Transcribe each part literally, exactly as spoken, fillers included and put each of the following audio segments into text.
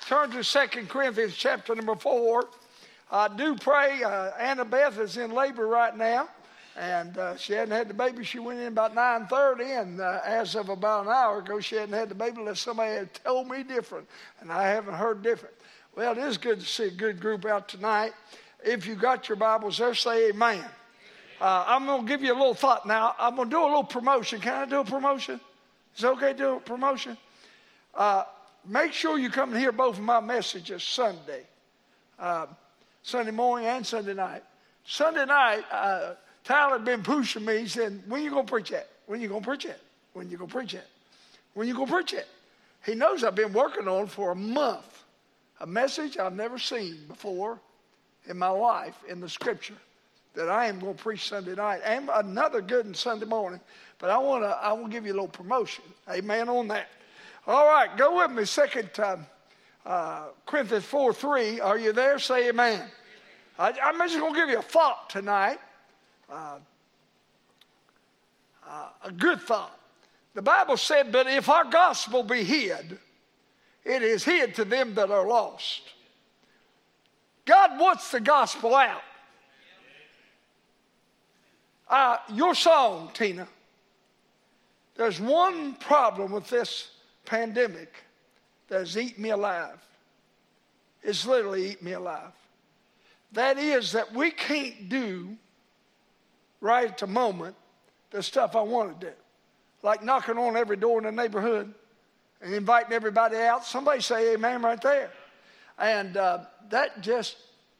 turn to Second Corinthians chapter number four. I do pray. Uh, Annabeth is in labor right now, and uh, she hadn't had the baby. She went in about nine thirty, and uh, as of about an hour ago, she hadn't had the baby unless somebody had told me different, and I haven't heard different. Well, it is good to see a good group out tonight. If you got your Bibles there, say amen. Uh, I'm going to give you a little thought now. I'm going to do a little promotion. Can I do a promotion? Is it okay to do a promotion? Uh, make sure you come and hear both of my messages Sunday. Uh, Sunday morning and Sunday night. Sunday night, uh, Tyler had been pushing me. He said, when you going to preach it? When you going to preach it? When you going to preach it? When you going to preach it? He knows I've been working on for a month. A message I've never seen before in my life in the scripture that I am going to preach Sunday night. And another good one Sunday morning. But I want to I want to give you a little promotion. Amen on that. All right, go with me. Second uh, uh, Corinthians four three. Are you there? Say amen. I, I'm just going to give you a thought tonight. Uh, uh, a good thought. The Bible said, but if our gospel be hid, it is hid to them that are lost. God wants the gospel out. Uh, your song, Tina. There's one problem with this pandemic that has eaten me alive. It's literally eaten me alive. That is that we can't do right at the moment the stuff I want to do. Like knocking on every door in the neighborhood and inviting everybody out. Somebody say amen right there. And uh, that just,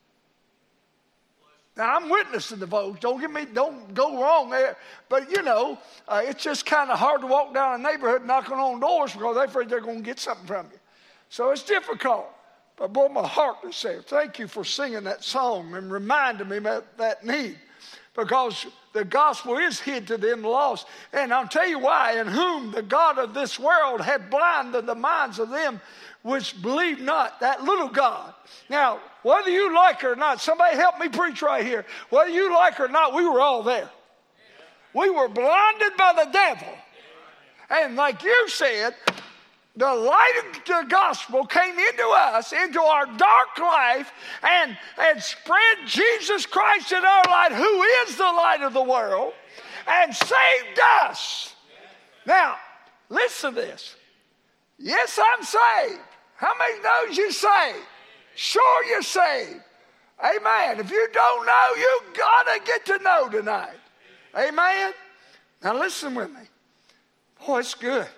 now I'm witnessing the folks. Don't get me, don't go wrong there. But you know, uh, it's just kind of hard to walk down a neighborhood knocking on doors because they're afraid they're going to get something from you. So it's difficult. But boy, my heart is there. Thank you for singing that song and reminding me of that need. Because the gospel is hid to them lost. And I'll tell you why. In whom the God of this world had blinded the minds of them which believe not. That little God. Now, whether you like it or not, somebody help me preach right here. Whether you like it or not, we were all there. We were blinded by the devil. And like you said, the light of the gospel came into us, into our dark life, and, and spread Jesus Christ in our light, who is the light of the world, and saved us. Now, listen to this. Yes, I'm saved. How many knows you're saved? Sure you're saved. Amen. If you don't know, you got to get to know tonight. Amen. Now listen with me. Boy, it's good.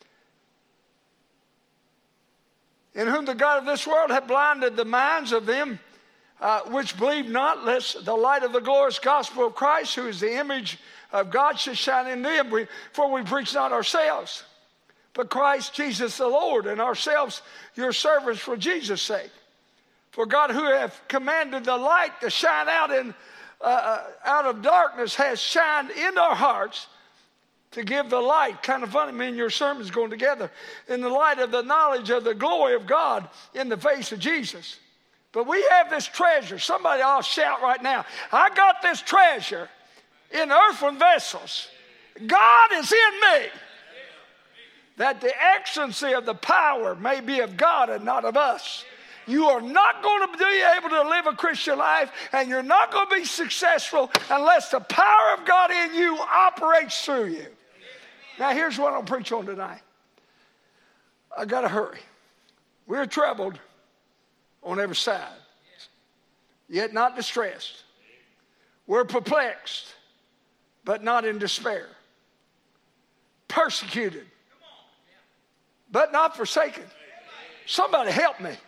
In whom the God of this world hath blinded the minds of them uh, which believe not, lest the light of the glorious gospel of Christ, who is the image of God, should shine in them. We, for we preach not ourselves, but Christ Jesus the Lord, and ourselves your servants for Jesus' sake. For God, who hath commanded the light to shine out in uh, out of darkness, has shined in our hearts to give the light. Kind of funny, me and your sermons going together. In the light of the knowledge of the glory of God in the face of Jesus. But we have this treasure. Somebody ought to shout right now. I got this treasure in earthen vessels. God is in me. That the excellency of the power may be of God and not of us. You are not going to be able to live a Christian life, and you're not going to be successful unless the power of God in you operates through you. Now, here's what I'll preach on tonight. I got to hurry. We're troubled on every side, yet not distressed. We're perplexed, but not in despair. Persecuted, but not forsaken. Somebody help me.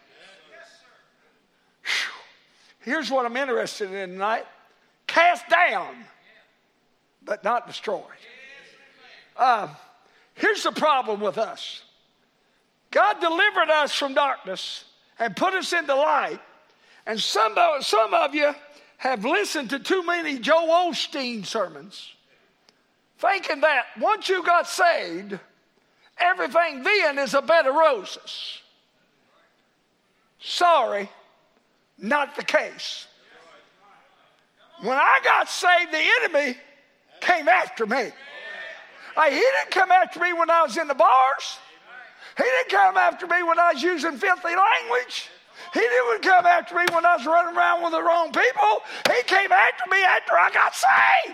Here's what I'm interested in tonight. Cast down, but not destroyed. Uh, here's the problem with us. God delivered us from darkness and put us into light. And some of, some of you have listened to too many Joel Osteen sermons, thinking that once you got saved, everything then is a bed of roses. Sorry. Not the case. When I got saved, the enemy came after me. Like, he didn't come after me when I was in the bars. He didn't come after me when I was using filthy language. He didn't come after me when I was running around with the wrong people. He came after me after I got saved.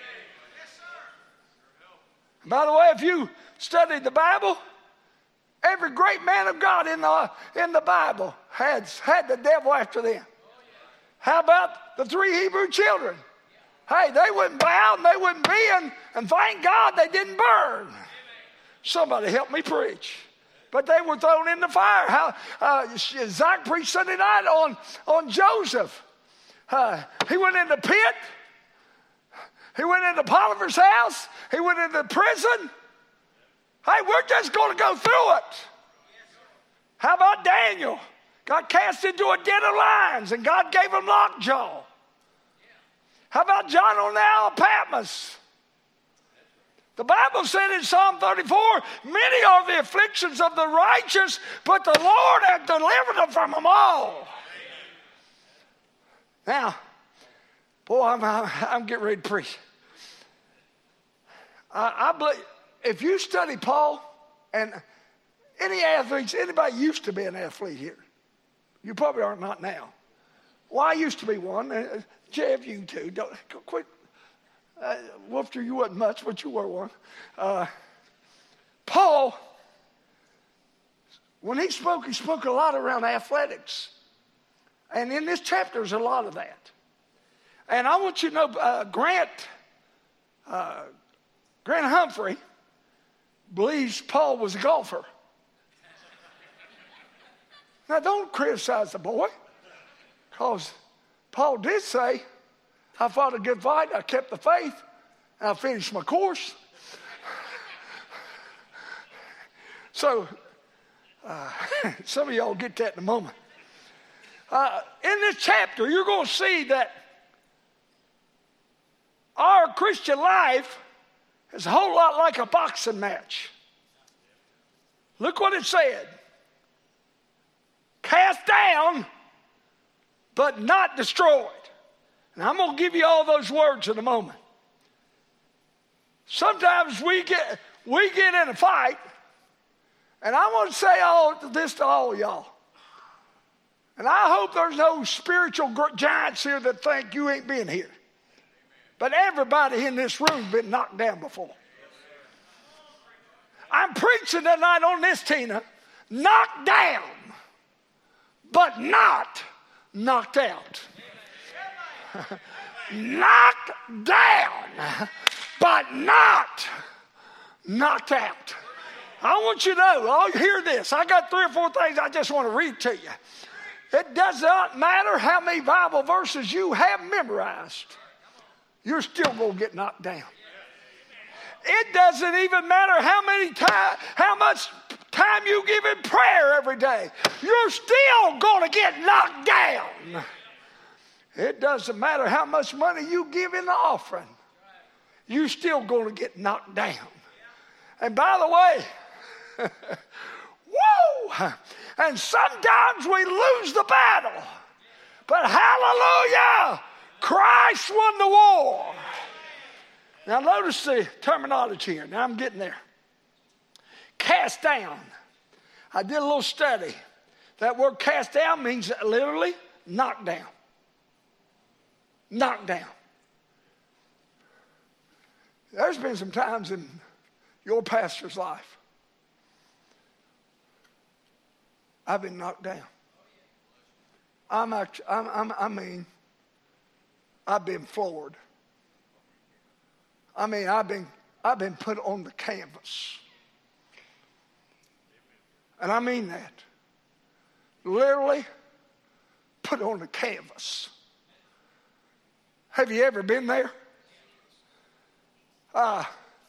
By the way, if you studied the Bible, every great man of God in the, in the Bible had, had the devil after them. How about the three Hebrew children? Hey, they wouldn't bow and they wouldn't bend, and thank God they didn't burn. Somebody help me preach. But they were thrown in the fire. How uh, Zach preached Sunday night on, on Joseph. Uh, he went in the pit. He went into Potiphar's house. He went into prison. Hey, we're just going to go through it. How about Daniel? Got cast into a den of lions, and God gave him lockjaw. How about John on the Isle of Patmos? The Bible said in Psalm thirty-four, many are the afflictions of the righteous, but the Lord hath delivered them from them all. Now, boy, I'm, I'm, I'm getting ready to preach. I, I believe if you study Paul, and any athletes, anybody used to be an athlete here. You probably are not now. Well, I used to be one. Uh, Jeff, you too. Don't quit. Uh, Wolfter, you wasn't much, but you were one. Uh, Paul, when he spoke, he spoke a lot around athletics. And in this chapter, there's a lot of that. And I want you to know, uh, Grant, uh, Grant Humphrey believes Paul was a golfer. Now, don't criticize the boy, because Paul did say, I fought a good fight, I kept the faith, and I finished my course. So, uh, some of y'all get that in a moment. Uh, in this chapter, you're going to see that our Christian life is a whole lot like a boxing match. Look what it said. Cast down, but not destroyed. And I'm going to give you all those words in a moment. Sometimes we get we get in a fight, and I want to say all this to all y'all. And I hope there's no spiritual giants here that think you ain't been here. But everybody in this room has been knocked down before. I'm preaching tonight on this, Tina. Knocked down, but not knocked out. Knocked down, but not knocked out. I want you to know, I'll hear this. I got three or four things I just want to read to you. It does not matter how many Bible verses you have memorized. You're still going to get knocked down. It doesn't even matter how many time, how much time you give in prayer every day. You're still going to get knocked down. It doesn't matter how much money you give in the offering. You're still going to get knocked down. And by the way, whoa! And sometimes we lose the battle. But hallelujah! Christ won the war. Now notice the terminology here. Now I'm getting there. Cast down. I did a little study. That word cast down means literally knocked down. Knocked down. There's been some times in your pastor's life I've been knocked down. I'm actually, I'm, I'm, I mean, I've been floored. I mean, I've been, I've been put on the canvas. And I mean that. Literally put on the canvas. Have you ever been there? Uh,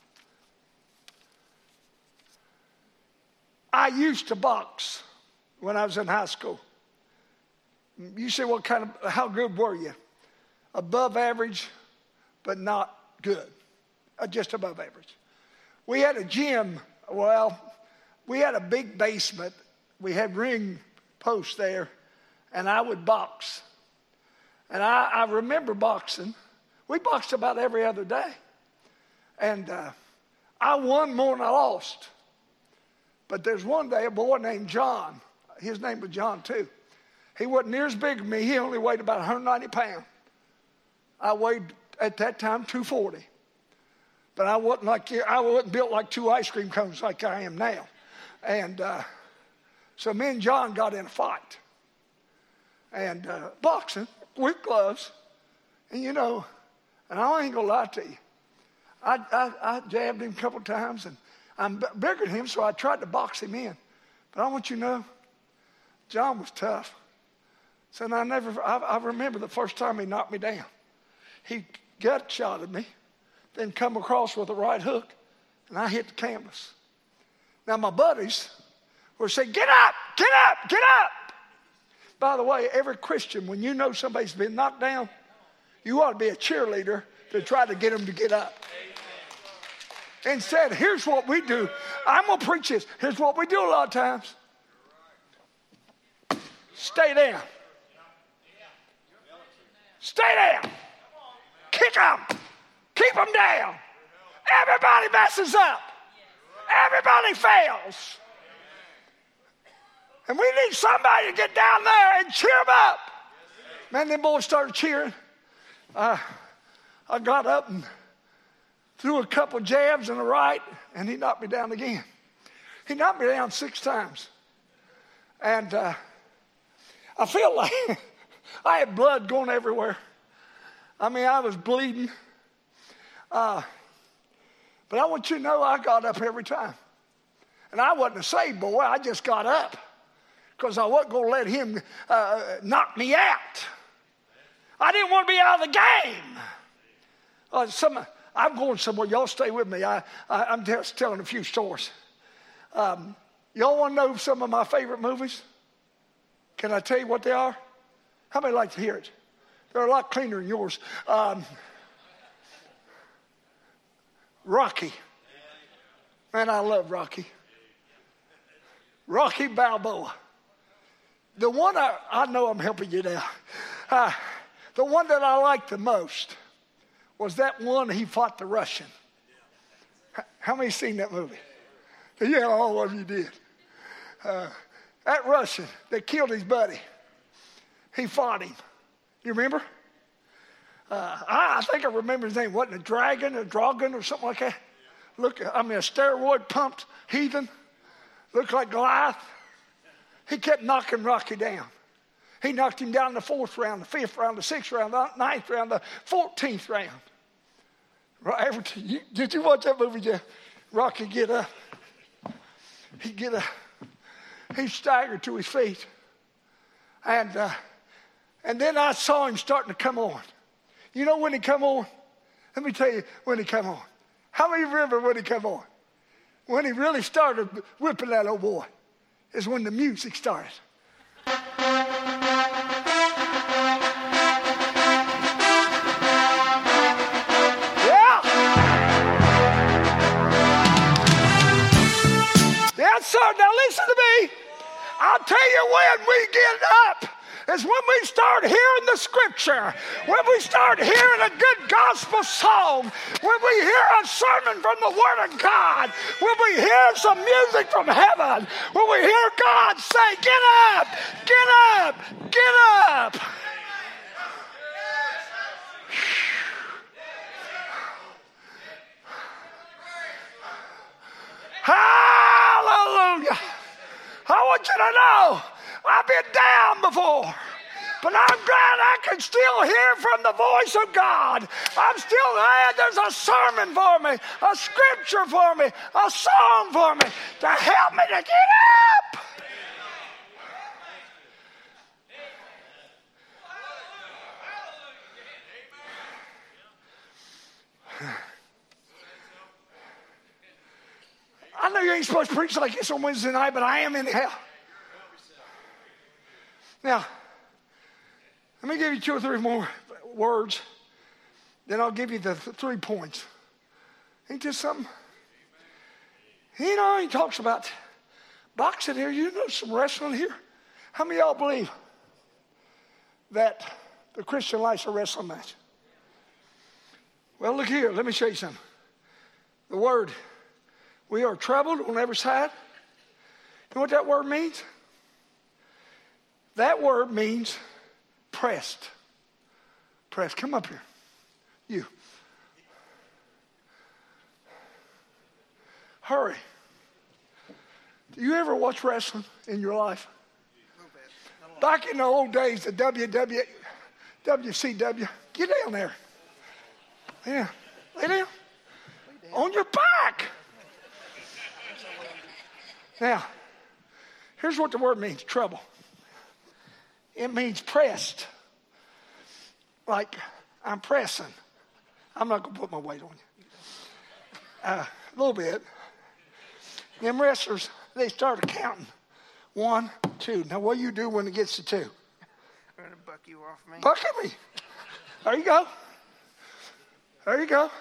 I used to box when I was in high school. You say, what kind of, how good were you? Above average, but not good. Uh, just above average. We had a gym, well, we had a big basement. We had ring posts there, and I would box. And I, I remember boxing. We boxed about every other day. And uh, I won more than I lost. But there's one day a boy named John. His name was John too. He wasn't near as big as me. He only weighed about one hundred ninety pounds. I weighed at that time two forty. But I wasn't like I wasn't built like two ice cream cones like I am now. And uh, so me and John got in a fight. And uh, boxing with gloves. And you know, and I ain't gonna lie to you. I, I, I jabbed him a couple times, and I'm bigger than him, so I tried to box him in. But I want you to know, John was tough. So I never, I, I remember the first time he knocked me down. He gut shot at me, then come across with a right hook, and I hit the canvas. Now my buddies were saying, "Get up, get up, get up." By the way, every Christian, when you know somebody's been knocked down, you ought to be a cheerleader to try to get them to get up. Instead, here's what we do. I'm going to preach this. Here's what we do a lot of times. Stay down. Stay down. Kick them. Keep them down. Everybody messes up. Everybody fails. And we need somebody to get down there and cheer them up. Man, them boys started cheering. Uh, I got up and threw a couple jabs in the right, and he knocked me down again. He knocked me down six times. And uh, I feel like I had blood going everywhere. I mean, I was bleeding. Uh, but I want you to know I got up every time. And I wasn't a saved boy. I just got up because I wasn't going to let him uh, knock me out. I didn't want to be out of the game. Uh, some, I'm going somewhere. Y'all stay with me. I, I, I'm just telling a few stories. Um, y'all want to know some of my favorite movies? Can I tell you what they are? How many like to hear it? They're a lot cleaner than yours. Um, Rocky. Man, I love Rocky. Rocky Balboa. The one I, I know I'm helping you now. Uh, the one that I liked the most was that one he fought the Russian. How many seen that movie? Yeah, all of you did. Uh, that Russian that killed his buddy, he fought him. You remember? Uh, I, I think I remember his name. Wasn't a dragon, a dragon, or something like that? Look, I mean, a steroid pumped heathen. Looked like Goliath. He kept knocking Rocky down. He knocked him down in the fourth round, the fifth round, the sixth round, the ninth round, the fourteenth round. Right, every, you, did you watch that movie, Jeff? Rocky get up. He get up. He staggered to his feet. And uh, and then I saw him starting to come on. You know when he come on? Let me tell you when he come on. How many remember when he come on? When he really started whipping that old boy is when the music started. Yes, sir. Now listen to me. I'll tell you when we get up is when we start hearing the scripture, when we start hearing a good gospel song, when we hear a sermon from the Word of God, when we hear some music from heaven, when we hear God say, "Get up, get up, get up." Hallelujah. I want you to know I've been down before, but I'm glad I can still hear from the voice of God. I'm still glad there's a sermon for me, a scripture for me, a song for me to help me to get up. I know you ain't supposed to preach like this on Wednesday night, but I am anyhow. Now, let me give you two or three more words. Then I'll give you the th- three points. Ain't this something? You know, he talks about boxing here. You know some wrestling here. How many of y'all believe that the Christian life's a wrestling match? Well, look here. Let me show you something. The word, we are troubled on every side, You know what that word means? That word means pressed. Pressed. Come up here. You. Hurry. Do you ever watch wrestling in your life? Back in the old days, the W W, W C W, get down there. Yeah. Lay down. On your back. Now, here's what the word means, trouble. It means pressed. Like, I'm pressing. I'm not going to put my weight on you. Uh, a little bit. Them wrestlers, they started counting. One, two. Now, what do you do when it gets to two? I'm going to buck you off me. Buck at me. There you go. There you go.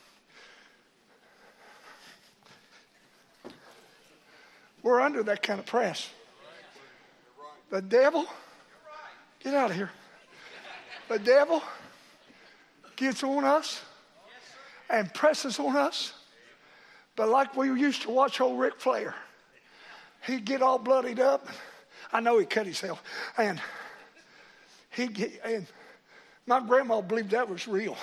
We're under that kind of press. The devil, get out of here. The devil gets on us and presses on us. But like we used to watch old Ric Flair, he'd get all bloodied up. I know he cut himself. And he'd get, and my grandma believed that was real.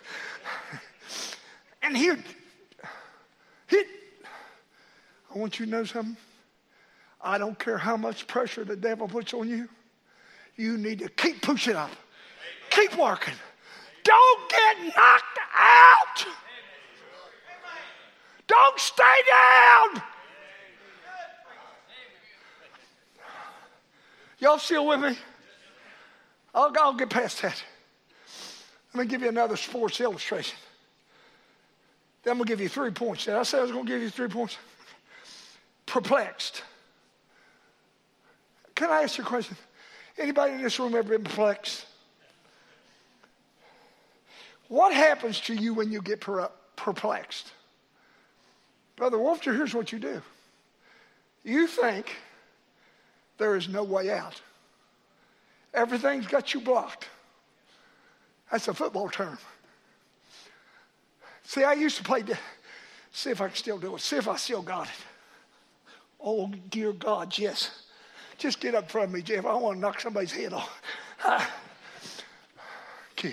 And he'd, he'd, I want you to know something. I don't care how much pressure the devil puts on you. You need to keep pushing up. Keep working. Don't get knocked out. Don't stay down. Y'all still with me? I'll, I'll get past that. Let me give you another sports illustration. Then I'm going to give you three points. Did I say I was going to give you three points? Perplexed. Can I ask you a question? Anybody in this room ever been perplexed? What happens to you when you get per- perplexed? Brother Wolfter, here's what you do. You think there is no way out. Everything's got you blocked. That's a football term. See, I used to play, see if I can still do it. See if I still got it. Oh, dear God, yes. Just get up front of me, Jeff. I want to knock somebody's head off. Ah. Kid.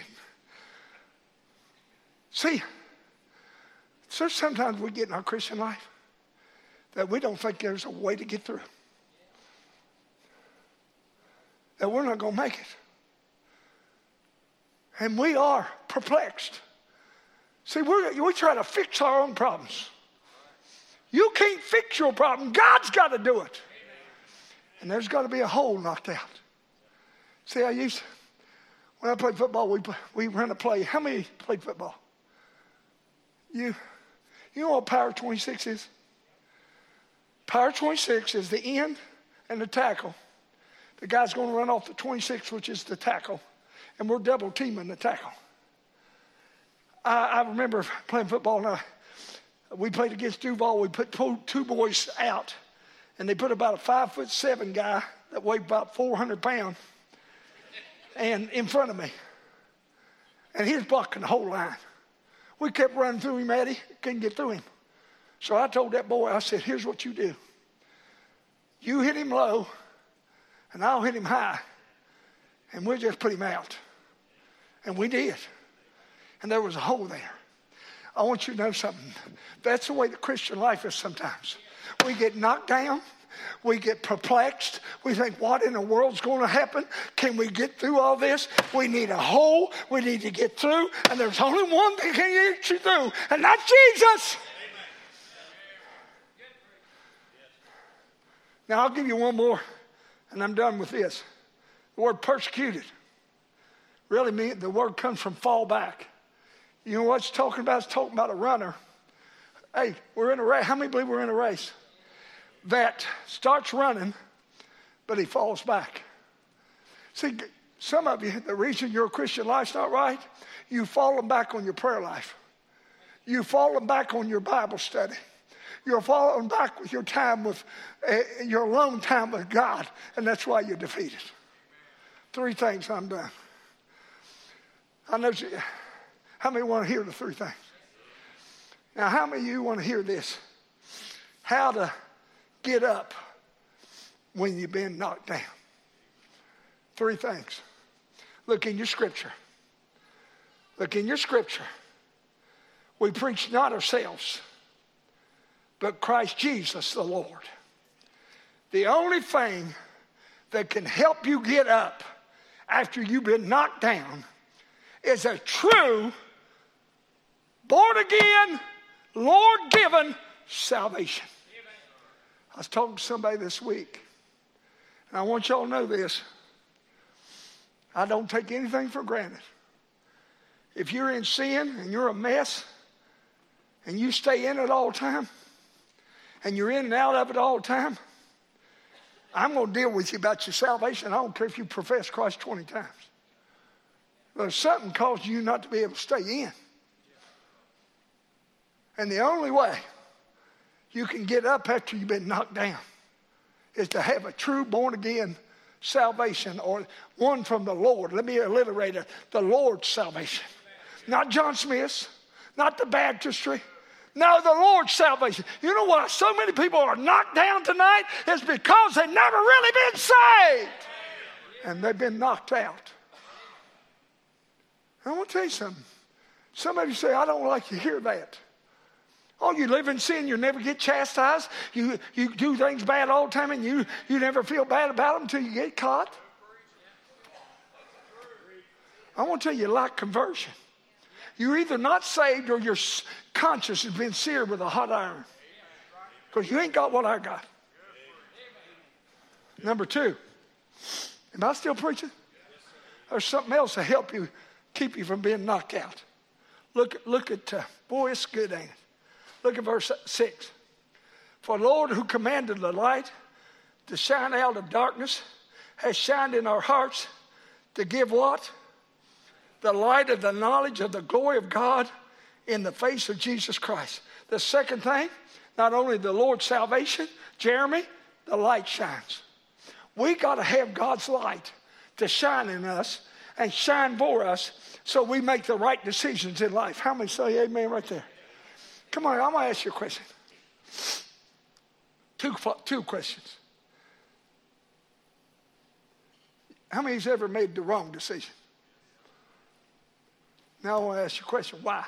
See, so sometimes we get in our Christian life that we don't think there's a way to get through. That we're not going to make it. And we are perplexed. See, we're, we try to fix our own problems. You can't fix your problem. God's got to do it. And there's got to be a hole knocked out. See, I used, when I played football, we we ran a play. How many played football? You, you know what Power twenty-six is? Power twenty-six is the end and the tackle. The guy's going to run off the twenty-six, which is the tackle, and we're double teaming the tackle. I, I remember playing football, and I, we played against Duval. We put two, two boys out, and they put about a five foot seven guy that weighed about four hundred pounds, and in front of me, and he was blocking the whole line. We kept running through him, Eddie, couldn't get through him. So I told that boy, I said, here's what you do. You hit him low, and I'll hit him high, and we'll just put him out. And we did. And there was a hole there. I want you to know something. That's the way the Christian life is sometimes. We get knocked down. We get perplexed. We think, what in the world's going to happen? Can we get through all this? We need a hole. We need to get through. And there's only one that can get you through, and that's Jesus. Now, I'll give you one more, and I'm done with this. The word persecuted really means, the word comes from fall back. You know what it's talking about? It's talking about a runner. Hey, we're in a race. How many believe we're in a race? That starts running, but he falls back. See, some of you, the reason your Christian life's not right, you've fallen back on your prayer life. You've fallen back on your Bible study. You're falling back with your time with, uh, your alone time with God, and that's why you're defeated. Three things, I'm done. I know, you, how many want to hear the three things? Now, how many of you want to hear this? How to get up when you've been knocked down. Three things. Look in your scripture. Look in your scripture. We preach not ourselves, but Christ Jesus the Lord. The only thing that can help you get up after you've been knocked down is a true, born-again, Lord-given salvation. I was talking to somebody this week, and I want y'all to know this. I don't take anything for granted. If you're in sin and you're a mess, and you stay in it all the time, and you're in and out of it all the time, I'm going to deal with you about your salvation. I don't care if you profess Christ twenty times. There's something causing you not to be able to stay in. And the only way you can get up after you've been knocked down is to have a true born-again salvation, or one from the Lord. Let me alliterate it. The Lord's salvation. Not John Smith's, not the baptistry. No, the Lord's salvation. You know why so many people are knocked down tonight? It's because they've never really been saved. And they've been knocked out. I want to tell you something. Somebody say, I don't like to hear that. Oh, you live in sin, you never get chastised. You, you do things bad all the time, and you, you never feel bad about them until you get caught. I want to tell you, like conversion. You're either not saved or your conscience has been seared with a hot iron. Because you ain't got what I got. Number two. Am I still preaching? There's something else to help you, keep you from being knocked out. Look, look at, uh, boy, it's good, ain't it? Look at verse six. For the Lord who commanded the light to shine out of darkness has shined in our hearts to give what? The light of the knowledge of the glory of God in the face of Jesus Christ. The second thing, not only the Lord's salvation, Jeremy, the light shines. We got to have God's light to shine in us and shine for us so we make the right decisions in life. How many say amen right there? Come on, I'm going to ask you a question. Two, two questions. How many's ever made the wrong decision? Now I want to ask you a question. Why?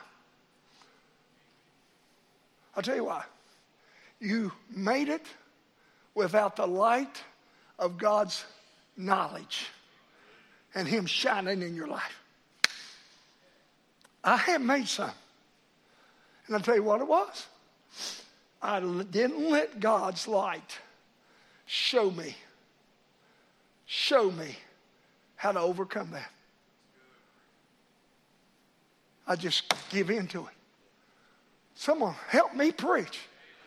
I'll tell you why. You made it without the light of God's knowledge and Him shining in your life. I have made some. And I'll tell you what it was. I didn't let God's light show me, show me how to overcome that. I just give in to it. Someone help me preach.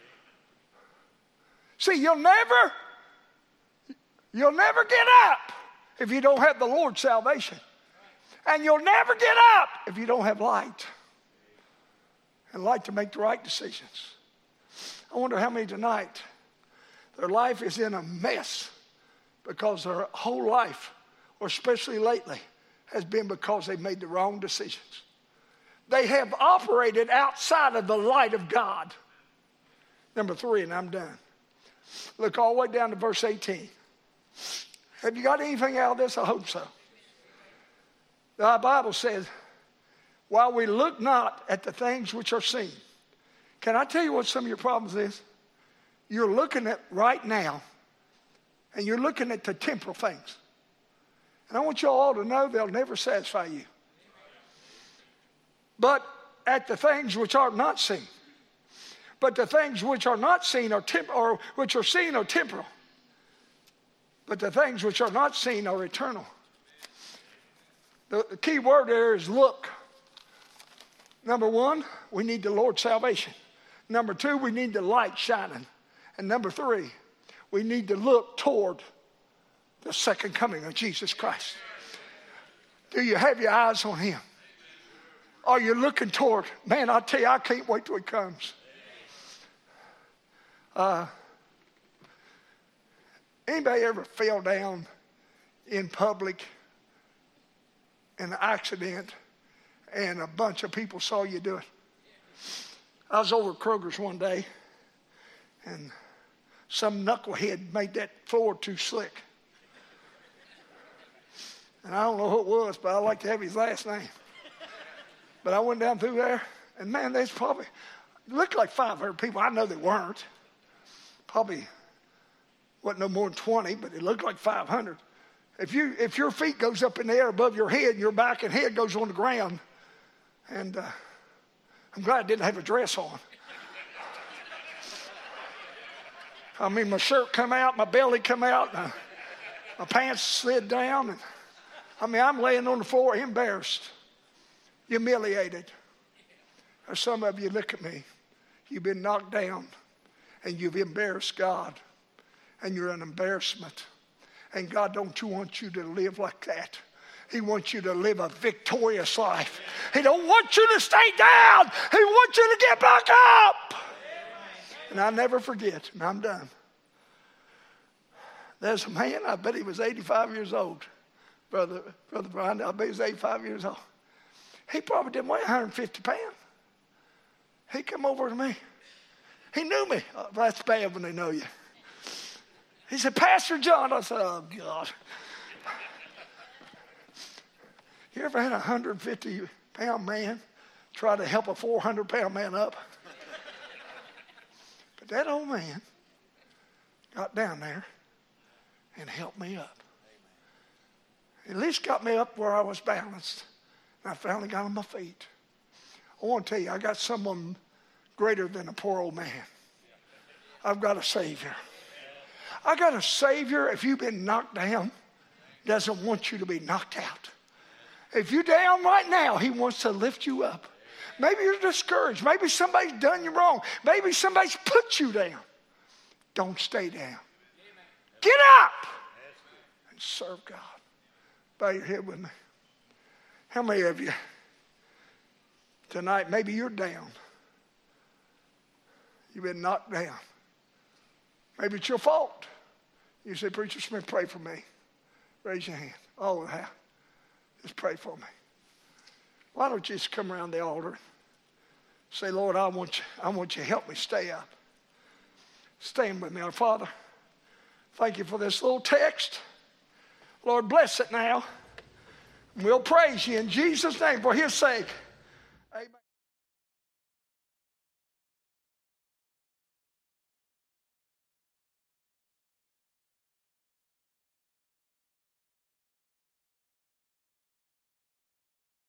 See, you'll never, you'll never get up if you don't have the Lord's salvation. And you'll never get up if you don't have light. And light to make the right decisions. I wonder how many tonight, their life is in a mess because their whole life, or especially lately, has been because they made the wrong decisions. They have operated outside of the light of God. Number three, and I'm done. Look all the way down to verse eighteen. Have you got anything out of this? I hope so. The Bible says, while we look not at the things which are seen. Can I tell you what some of your problems is? You're looking at right now, and you're looking at the temporal things. And I want you all to know they'll never satisfy you. But at the things which are not seen. But the things which are not seen are temp- or which are seen are temporal. But the things which are not seen are eternal. The, the key word there is look. Number one, we need the Lord's salvation. Number two, we need the light shining. And number three, we need to look toward the second coming of Jesus Christ. Do you have your eyes on Him? Are you looking toward, man, I tell you, I can't wait till He comes. Uh, anybody ever fell down in public in an accident and a bunch of people saw you do it? I was over at Kroger's one day, and Some knucklehead made that floor too slick. And I don't know who it was, but I like to have his last name. But I went down through there, and man, there's probably, it looked like five hundred people. I know they weren't. Probably wasn't no more than twenty, but it looked like five hundred. If you if your feet goes up in the air above your head, your back and head goes on the ground. And uh, I'm glad I didn't have a dress on. I mean, my shirt come out, my belly come out, my, my pants slid down. And, I mean, I'm laying on the floor embarrassed, humiliated. Or some of you look at me. You've been knocked down, and you've embarrassed God, and you're an embarrassment. And God don't you want you to live like that. He wants you to live a victorious life. He don't want you to stay down. He wants you to get back up. And I never forget, and I'm done. There's a man, I bet he was eighty-five years old. Brother, Brother Brian, I bet he was eighty-five years old. He probably didn't weigh one hundred fifty pounds. He come over to me. He knew me. Oh, that's bad when they know you. He said, Pastor John. I said, oh, God. You ever had a one hundred fifty pound man try to help a four hundred pound man up? But that old man got down there and helped me up. At least got me up where I was balanced. And I finally got on my feet. I want to tell you, I got someone greater than a poor old man. I've got a Savior. I got a Savior, if you've been knocked down, doesn't want you to be knocked out. If you're down right now, he wants to lift you up. Maybe you're discouraged. Maybe somebody's done you wrong. Maybe somebody's put you down. Don't stay down. Get up and serve God. Bow your head with me. How many of you tonight, maybe you're down. You've been knocked down. Maybe it's your fault. You say, Preacher Smith, pray for me. Raise your hand. Oh, yeah. Just pray for me. Why don't you just come around the altar? Say, Lord, I want you, I want you to help me stay up. Stand with me. Our Father, thank you for this little text. Lord, bless it now. We'll praise you in Jesus' name for his sake.